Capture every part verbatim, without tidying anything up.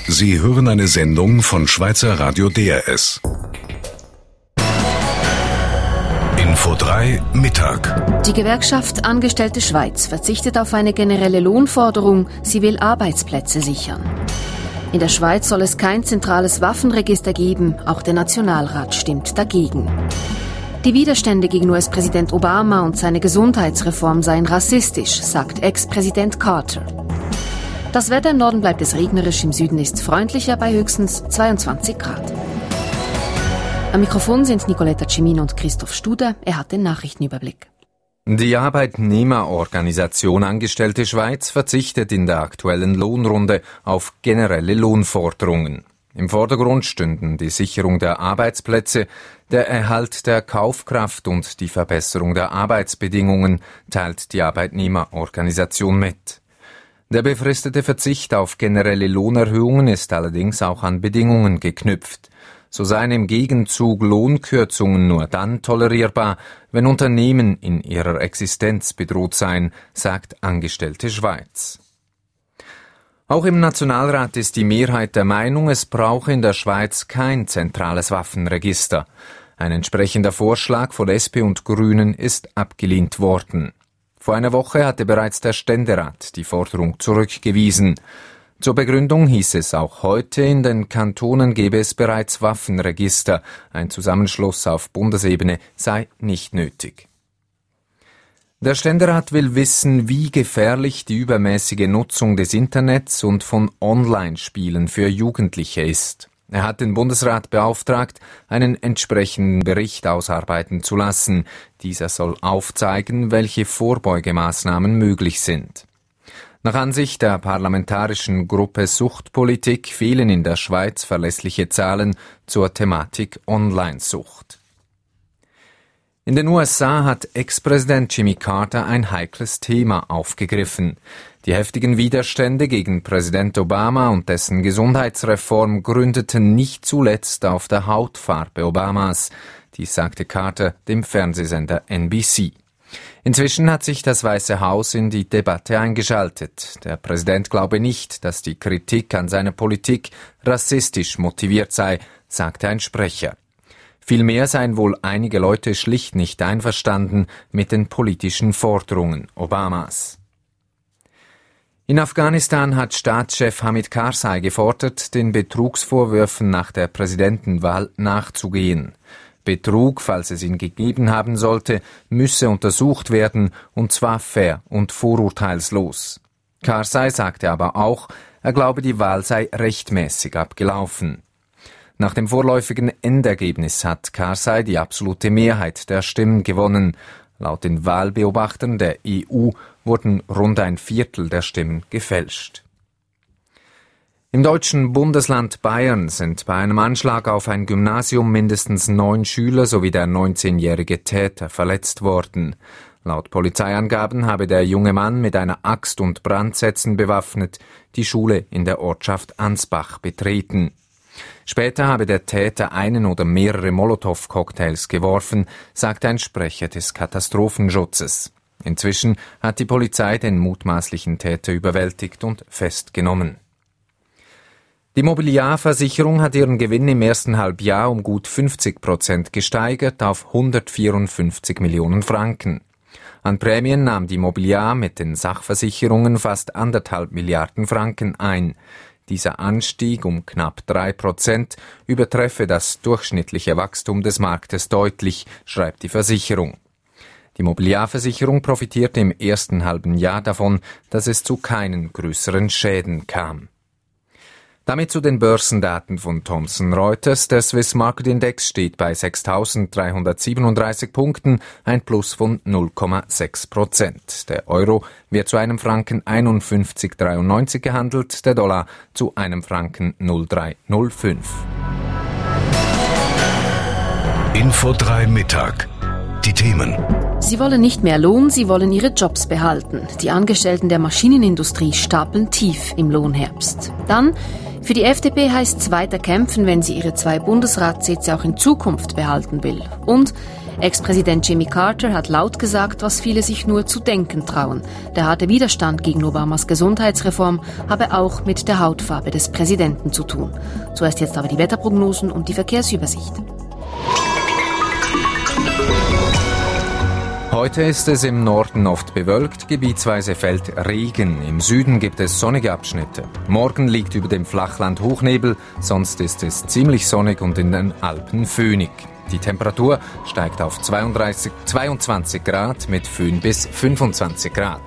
Sie hören eine Sendung von Schweizer Radio D R S. Info drei Mittag. Die Gewerkschaft Angestellte Schweiz verzichtet auf eine generelle Lohnforderung, sie will Arbeitsplätze sichern. In der Schweiz soll es kein zentrales Waffenregister geben, auch der Nationalrat stimmt dagegen. Die Widerstände gegen U S-Präsident Obama und seine Gesundheitsreform seien rassistisch, sagt Ex-Präsident Carter. Das Wetter im Norden bleibt es regnerisch, im Süden ist freundlicher bei höchstens zweiundzwanzig Grad. Am Mikrofon sind Nicoletta Cimino und Christoph Studer. Er hat den Nachrichtenüberblick. Die Arbeitnehmerorganisation Angestellte Schweiz verzichtet in der aktuellen Lohnrunde auf generelle Lohnforderungen. Im Vordergrund stünden die Sicherung der Arbeitsplätze, der Erhalt der Kaufkraft und die Verbesserung der Arbeitsbedingungen, teilt die Arbeitnehmerorganisation mit. Der befristete Verzicht auf generelle Lohnerhöhungen ist allerdings auch an Bedingungen geknüpft. So seien im Gegenzug Lohnkürzungen nur dann tolerierbar, wenn Unternehmen in ihrer Existenz bedroht seien, sagt Angestellte Schweiz. Auch im Nationalrat ist die Mehrheit der Meinung, es brauche in der Schweiz kein zentrales Waffenregister. Ein entsprechender Vorschlag von S P und Grünen ist abgelehnt worden. Vor einer Woche hatte bereits der Ständerat die Forderung zurückgewiesen. Zur Begründung hieß es auch heute, in den Kantonen gebe es bereits Waffenregister. Ein Zusammenschluss auf Bundesebene sei nicht nötig. Der Ständerat will wissen, wie gefährlich die übermäßige Nutzung des Internets und von Online-Spielen für Jugendliche ist. Er hat den Bundesrat beauftragt, einen entsprechenden Bericht ausarbeiten zu lassen. Dieser soll aufzeigen, welche Vorbeugemaßnahmen möglich sind. Nach Ansicht der parlamentarischen Gruppe Suchtpolitik fehlen in der Schweiz verlässliche Zahlen zur Thematik Online-Sucht. In den U S A hat Ex-Präsident Jimmy Carter ein heikles Thema aufgegriffen. Die heftigen Widerstände gegen Präsident Obama und dessen Gesundheitsreform gründeten nicht zuletzt auf der Hautfarbe Obamas. Dies sagte Carter dem Fernsehsender N B C. Inzwischen hat sich das Weiße Haus in die Debatte eingeschaltet. Der Präsident glaube nicht, dass die Kritik an seiner Politik rassistisch motiviert sei, sagte ein Sprecher. Vielmehr seien wohl einige Leute schlicht nicht einverstanden mit den politischen Forderungen Obamas. In Afghanistan hat Staatschef Hamid Karzai gefordert, den Betrugsvorwürfen nach der Präsidentenwahl nachzugehen. Betrug, falls es ihn gegeben haben sollte, müsse untersucht werden, und zwar fair und vorurteilslos. Karzai sagte aber auch, er glaube, die Wahl sei rechtmäßig abgelaufen. Nach dem vorläufigen Endergebnis hat Karzai die absolute Mehrheit der Stimmen gewonnen. Laut den Wahlbeobachtern der E U wurden rund ein Viertel der Stimmen gefälscht. Im deutschen Bundesland Bayern sind bei einem Anschlag auf ein Gymnasium mindestens neun Schüler sowie der neunzehnjährige Täter verletzt worden. Laut Polizeiangaben habe der junge Mann mit einer Axt und Brandsätzen bewaffnet die Schule in der Ortschaft Ansbach betreten. Später habe der Täter einen oder mehrere Molotow-Cocktails geworfen, sagte ein Sprecher des Katastrophenschutzes. Inzwischen hat die Polizei den mutmaßlichen Täter überwältigt und festgenommen. Die Mobiliarversicherung hat ihren Gewinn im ersten Halbjahr um gut fünfzig Prozent gesteigert auf hundertvierundfünfzig Millionen Franken. An Prämien nahm die Mobiliar mit den Sachversicherungen fast anderthalb Milliarden Franken ein. Dieser Anstieg um knapp drei Prozent übertreffe das durchschnittliche Wachstum des Marktes deutlich, schreibt die Versicherung. Die Mobiliarversicherung profitierte im ersten halben Jahr davon, dass es zu keinen größeren Schäden kam. Damit zu den Börsendaten von Thomson Reuters. Der Swiss Market Index steht bei sechstausenddreihundertsiebenunddreißig Punkten, ein Plus von null Komma sechs Prozent. Der Euro wird zu einem Franken einundfünfzig Komma dreiundneunzig gehandelt, der Dollar zu einem Franken null Komma drei null fünf. Info drei Mittag. Die Themen. Sie wollen nicht mehr Lohn, sie wollen ihre Jobs behalten. Die Angestellten der Maschinenindustrie stapeln tief im Lohnherbst. Dann, für die F D P heißt es weiter kämpfen, wenn sie ihre zwei Bundesratssitze auch in Zukunft behalten will. Und Ex-Präsident Jimmy Carter hat laut gesagt, was viele sich nur zu denken trauen. Der harte Widerstand gegen Obamas Gesundheitsreform habe auch mit der Hautfarbe des Präsidenten zu tun. Zuerst jetzt aber die Wetterprognosen und die Verkehrsübersicht. Heute ist es im Norden oft bewölkt, gebietsweise fällt Regen. Im Süden gibt es sonnige Abschnitte. Morgen liegt über dem Flachland Hochnebel, sonst ist es ziemlich sonnig und in den Alpen föhnig. Die Temperatur steigt auf zweiunddreißig, zweiundzwanzig Grad mit Föhn bis fünfundzwanzig Grad.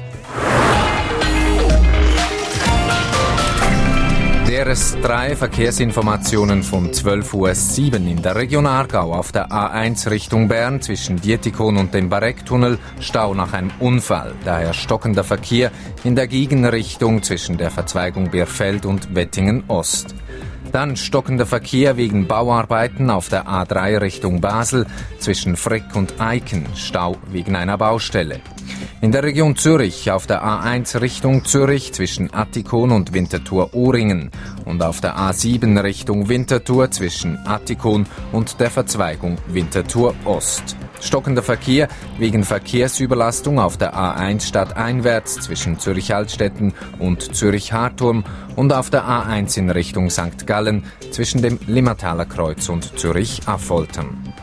D R S drei Verkehrsinformationen von zwölf Uhr sieben in der Region Aargau auf der A eins Richtung Bern zwischen Dietikon und dem Barecktunnel Stau nach einem Unfall. Daher stockender Verkehr in der Gegenrichtung zwischen der Verzweigung Bierfeld und Wettingen Ost. Dann stockender Verkehr wegen Bauarbeiten auf der A drei Richtung Basel zwischen Frick und Eiken. Stau wegen einer Baustelle. In der Region Zürich auf der A eins Richtung Zürich zwischen Attikon und Winterthur-Ohringen und auf der A sieben Richtung Winterthur zwischen Attikon und der Verzweigung Winterthur-Ost. Stockender Verkehr wegen Verkehrsüberlastung auf der A eins stadteinwärts zwischen Zürich-Altstetten und Zürich-Harturm und auf der A eins in Richtung Sankt Gallen zwischen dem Limmertaler Kreuz und Zürich-Affoltern.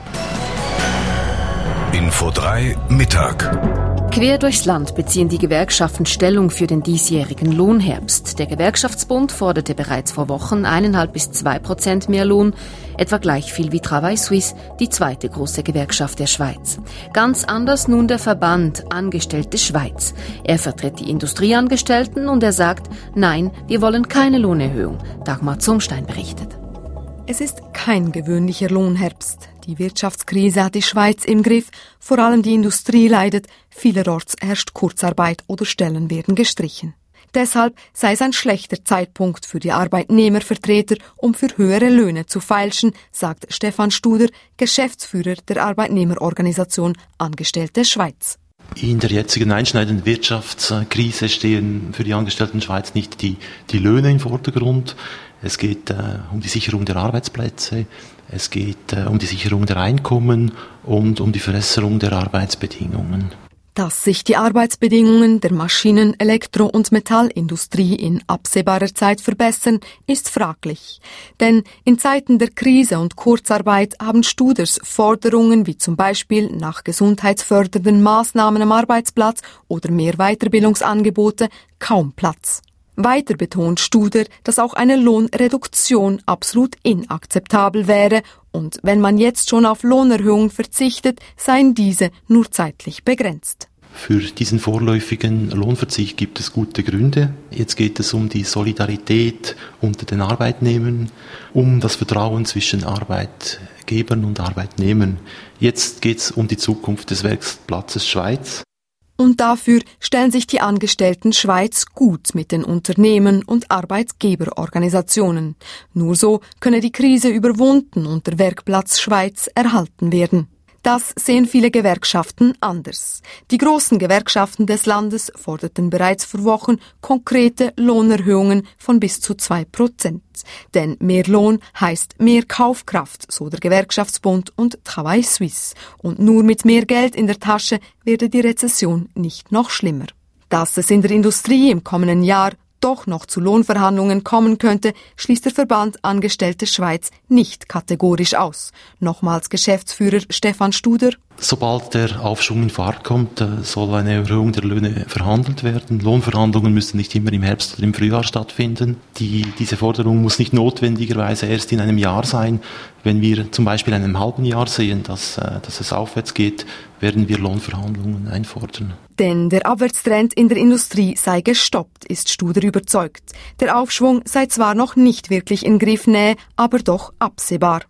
Info drei Mittag. Quer durchs Land beziehen die Gewerkschaften Stellung für den diesjährigen Lohnherbst. Der Gewerkschaftsbund forderte bereits vor Wochen eineinhalb bis zwei Prozent mehr Lohn, etwa gleich viel wie Travail Suisse, die zweite große Gewerkschaft der Schweiz. Ganz anders nun der Verband Angestellte Schweiz. Er vertritt die Industrieangestellten und er sagt, nein, wir wollen keine Lohnerhöhung. Dagmar Zumstein berichtet. Es ist kein gewöhnlicher Lohnherbst. Die Wirtschaftskrise hat die Schweiz im Griff, vor allem die Industrie leidet, vielerorts herrscht Kurzarbeit oder Stellen werden gestrichen. Deshalb sei es ein schlechter Zeitpunkt für die Arbeitnehmervertreter, um für höhere Löhne zu feilschen, sagt Stefan Studer, Geschäftsführer der Arbeitnehmerorganisation Angestellte Schweiz. In der jetzigen einschneidenden Wirtschaftskrise stehen für die Angestellten Schweiz nicht die, die Löhne im Vordergrund. Es geht äh, um die Sicherung der Arbeitsplätze, es geht äh, um die Sicherung der Einkommen und um die Verbesserung der Arbeitsbedingungen. Dass sich die Arbeitsbedingungen der Maschinen-, Elektro- und Metallindustrie in absehbarer Zeit verbessern, ist fraglich. Denn in Zeiten der Krise und Kurzarbeit haben Studers Forderungen wie zum Beispiel nach gesundheitsfördernden Maßnahmen am Arbeitsplatz oder mehr Weiterbildungsangebote kaum Platz. Weiter betont Studer, dass auch eine Lohnreduktion absolut inakzeptabel wäre und wenn man jetzt schon auf Lohnerhöhungen verzichtet, seien diese nur zeitlich begrenzt. Für diesen vorläufigen Lohnverzicht gibt es gute Gründe. Jetzt geht es um die Solidarität unter den Arbeitnehmern, um das Vertrauen zwischen Arbeitgebern und Arbeitnehmern. Jetzt geht es um die Zukunft des Werksplatzes Schweiz. Und dafür stellen sich die Angestellten Schweiz gut mit den Unternehmen und Arbeitgeberorganisationen. Nur so könne die Krise überwunden und der Werkplatz Schweiz erhalten werden. Das sehen viele Gewerkschaften anders. Die großen Gewerkschaften des Landes forderten bereits vor Wochen konkrete Lohnerhöhungen von bis zu zwei Prozent. Denn mehr Lohn heißt mehr Kaufkraft, so der Gewerkschaftsbund und Travail Suisse. Und nur mit mehr Geld in der Tasche werde die Rezession nicht noch schlimmer. Dass es in der Industrie im kommenden Jahr doch noch zu Lohnverhandlungen kommen könnte, schließt der Verband Angestellte Schweiz nicht kategorisch aus. Nochmals Geschäftsführer Stefan Studer. Sobald der Aufschwung in Fahrt kommt, soll eine Erhöhung der Löhne verhandelt werden. Lohnverhandlungen müssen nicht immer im Herbst oder im Frühjahr stattfinden. Die, diese Forderung muss nicht notwendigerweise erst in einem Jahr sein. Wenn wir zum Beispiel in einem halben Jahr sehen, dass, dass es aufwärts geht, werden wir Lohnverhandlungen einfordern. Denn der Abwärtstrend in der Industrie sei gestoppt, ist Studer überzeugt. Der Aufschwung sei zwar noch nicht wirklich in Griffnähe, aber doch absehbar.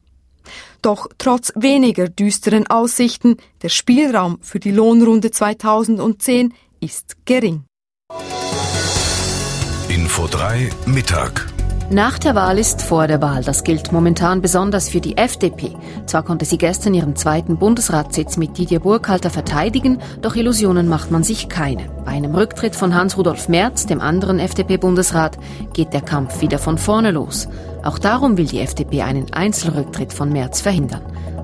Doch trotz weniger düsteren Aussichten, der Spielraum für die Lohnrunde zweitausendzehn ist gering. Info drei Mittag. Nach der Wahl ist vor der Wahl. Das gilt momentan besonders für die F D P. Zwar konnte sie gestern ihren zweiten Bundesratssitz mit Didier Burkhalter verteidigen, doch Illusionen macht man sich keine. Bei einem Rücktritt von Hans-Rudolf Merz, dem anderen F D P-Bundesrat, geht der Kampf wieder von vorne los. Auch darum will die F D P einen Einzelrücktritt von Merz verhindern.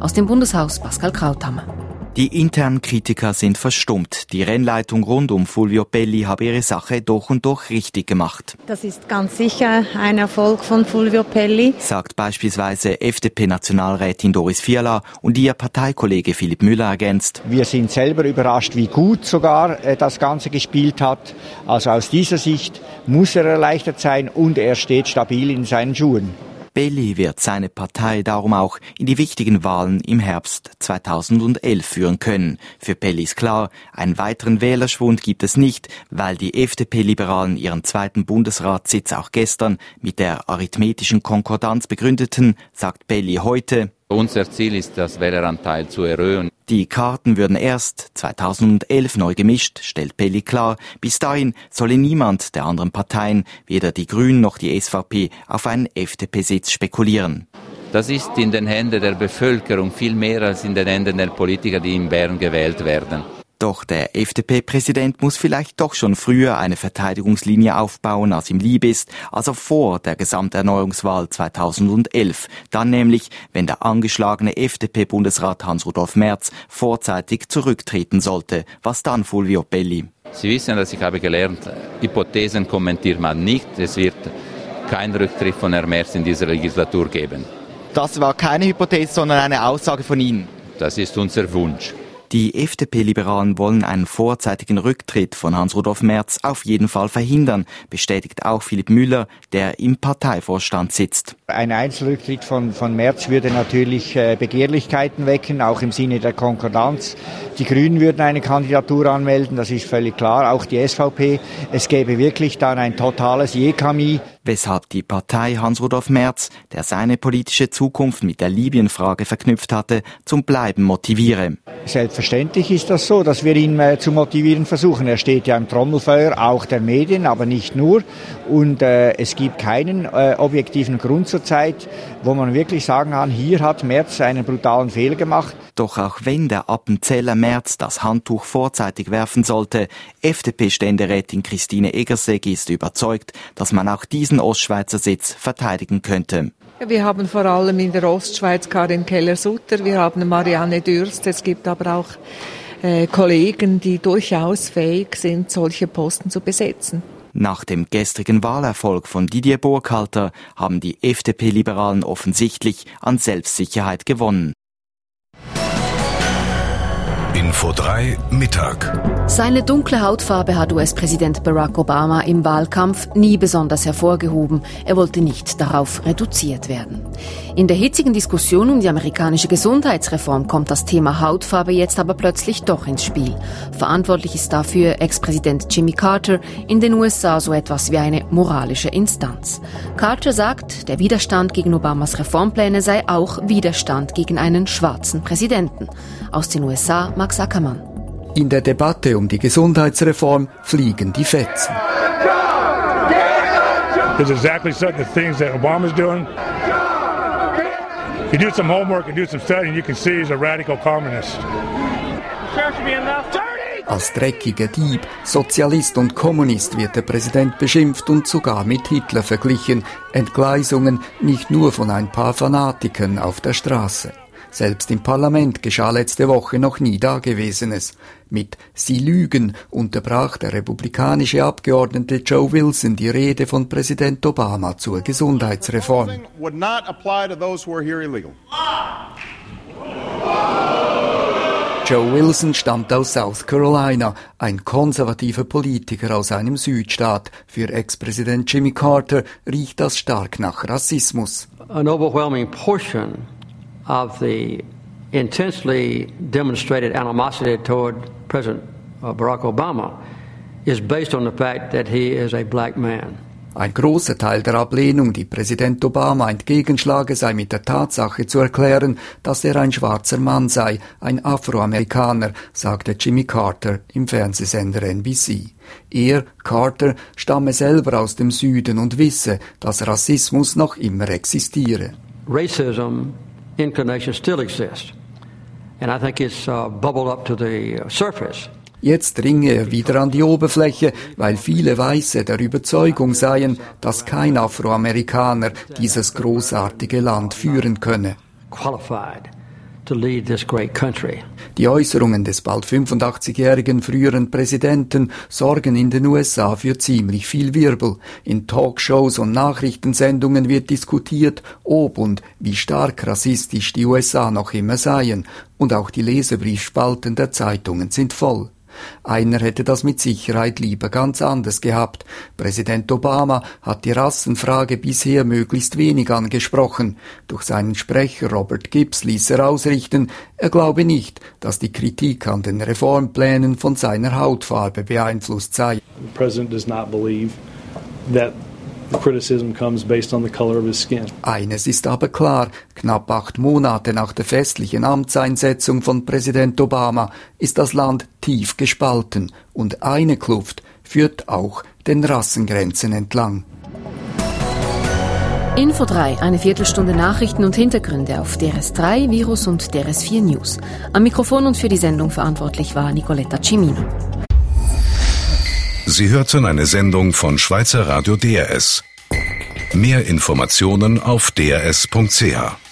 Aus dem Bundeshaus Pascal Krauthammer. Die internen Kritiker sind verstummt. Die Rennleitung rund um Fulvio Pelli habe ihre Sache durch und durch richtig gemacht. Das ist ganz sicher ein Erfolg von Fulvio Pelli, sagt beispielsweise F D P-Nationalrätin Doris Fiala, und ihr Parteikollege Philipp Müller ergänzt: Wir sind selber überrascht, wie gut sogar äh, das Ganze gespielt hat. Also aus dieser Sicht muss er erleichtert sein und er steht stabil in seinen Schuhen. Pelli wird seine Partei darum auch in die wichtigen Wahlen im Herbst zweitausendelf führen können. Für Pelli ist klar, einen weiteren Wählerschwund gibt es nicht, weil die F D P-Liberalen ihren zweiten Bundesratssitz auch gestern mit der arithmetischen Konkordanz begründeten, sagt Pelli heute: Unser Ziel ist, das Wähleranteil zu erhöhen. Die Karten würden erst zweitausendelf neu gemischt, stellt Pelli klar. Bis dahin solle niemand der anderen Parteien, weder die Grünen noch die S V P, auf einen F D P-Sitz spekulieren. Das ist in den Händen der Bevölkerung viel mehr als in den Händen der Politiker, die in Bern gewählt werden. Doch der F D P-Präsident muss vielleicht doch schon früher eine Verteidigungslinie aufbauen, als ihm lieb ist, also vor der Gesamterneuerungswahl zweitausendelf. Dann nämlich, wenn der angeschlagene F D P-Bundesrat Hans-Rudolf Merz vorzeitig zurücktreten sollte. Was dann, Fulvio Pelli? Sie wissen, dass ich habe gelernt, Hypothesen kommentiert man nicht. Es wird keinen Rücktritt von Herrn Merz in dieser Legislatur geben. Das war keine Hypothese, sondern eine Aussage von Ihnen. Das ist unser Wunsch. Die F D P-Liberalen wollen einen vorzeitigen Rücktritt von Hans-Rudolf Merz auf jeden Fall verhindern, bestätigt auch Philipp Müller, der im Parteivorstand sitzt. Ein Einzelrücktritt von, von Merz würde natürlich äh, Begehrlichkeiten wecken, auch im Sinne der Konkordanz. Die Grünen würden eine Kandidatur anmelden, das ist völlig klar, auch die S V P. Es gäbe wirklich dann ein totales Jekami. Weshalb die Partei Hans-Rudolf Merz, der seine politische Zukunft mit der Libyen-Frage verknüpft hatte, zum Bleiben motiviere. Selbstverständlich ist das so, dass wir ihn äh, zu motivieren versuchen. Er steht ja im Trommelfeuer, auch der Medien, aber nicht nur. Und äh, es gibt keinen äh, objektiven Grund zurzeit, wo man wirklich sagen kann, hier hat Merz einen brutalen Fehler gemacht. Doch auch wenn der Appenzeller Merz das Handtuch vorzeitig werfen sollte, F D P-Ständerätin Christine Eggersegg ist überzeugt, dass man auch diesen Ostschweizer Sitz verteidigen könnte. Wir haben vor allem in der Ostschweiz Karin Keller-Sutter, wir haben Marianne Dürst, es gibt aber auch äh, Kollegen, die durchaus fähig sind, solche Posten zu besetzen. Nach dem gestrigen Wahlerfolg von Didier Burkhalter haben die F D P-Liberalen offensichtlich an Selbstsicherheit gewonnen. Info drei Mittag. Seine dunkle Hautfarbe hat U S-Präsident Barack Obama im Wahlkampf nie besonders hervorgehoben. Er wollte nicht darauf reduziert werden. In der hitzigen Diskussion um die amerikanische Gesundheitsreform kommt das Thema Hautfarbe jetzt aber plötzlich doch ins Spiel. Verantwortlich ist dafür Ex-Präsident Jimmy Carter, in den U S A so etwas wie eine moralische Instanz. Carter sagt, der Widerstand gegen Obamas Reformpläne sei auch Widerstand gegen einen schwarzen Präsidenten. Aus den U S A Max Ackermann. In der Debatte um die Gesundheitsreform fliegen die Fetzen. It's exactly the things that Obama's doing. You do some homework and do some studying, you can see he's a radical communist. Als dreckiger Dieb, Sozialist und Kommunist wird der Präsident beschimpft und sogar mit Hitler verglichen. Entgleisungen nicht nur von ein paar Fanatikern auf der Straße. Selbst im Parlament geschah letzte Woche noch nie Dagewesenes. Mit »Sie lügen« unterbrach der republikanische Abgeordnete Joe Wilson die Rede von Präsident Obama zur Gesundheitsreform. Joe Wilson stammt aus South Carolina, ein konservativer Politiker aus einem Südstaat. Für Ex-Präsident Jimmy Carter riecht das stark nach Rassismus. An overwhelming portion of the intensely demonstrated animosity toward President Barack Obama is based on the fact that he is a black man. Ein großer Teil der Ablehnung, die Präsident Obama entgegenschlage, sei mit der Tatsache zu erklären, dass er ein schwarzer Mann sei, ein Afroamerikaner, sagte Jimmy Carter im Fernsehsender N B C. Er, Carter, stamme selber aus dem Süden und wisse, dass Rassismus noch immer existiere. Racism inclination still exists. And I think it's uh, bubbled up to the surface. Jetzt dringe er wieder an die Oberfläche, weil viele Weiße der Überzeugung seien, dass kein Afroamerikaner dieses großartige Land führen könne. Qualified to lead this great country. Die Äußerungen des bald fünfundachtzigjährigen früheren Präsidenten sorgen in den U S A für ziemlich viel Wirbel. In Talkshows und Nachrichtensendungen wird diskutiert, ob und wie stark rassistisch die U S A noch immer seien. Und auch die Leserbriefspalten der Zeitungen sind voll. Einer hätte das mit Sicherheit lieber ganz anders gehabt. Präsident Obama hat die Rassenfrage bisher möglichst wenig angesprochen. Durch seinen Sprecher Robert Gibbs ließ er ausrichten, er glaube nicht, dass die Kritik an den Reformplänen von seiner Hautfarbe beeinflusst sei. The president does not believe that the criticism comes based on the color of his skin. Eines ist aber klar, knapp acht Monate nach der festlichen Amtseinsetzung von Präsident Obama ist das Land tief gespalten und eine Kluft führt auch den Rassengrenzen entlang. Info drei, eine Viertelstunde Nachrichten und Hintergründe auf D R S drei, Virus und D R S vier News. Am Mikrofon und für die Sendung verantwortlich war Nicoletta Cimino. Sie hörten eine Sendung von Schweizer Radio D R S. Mehr Informationen auf d r s punkt c h.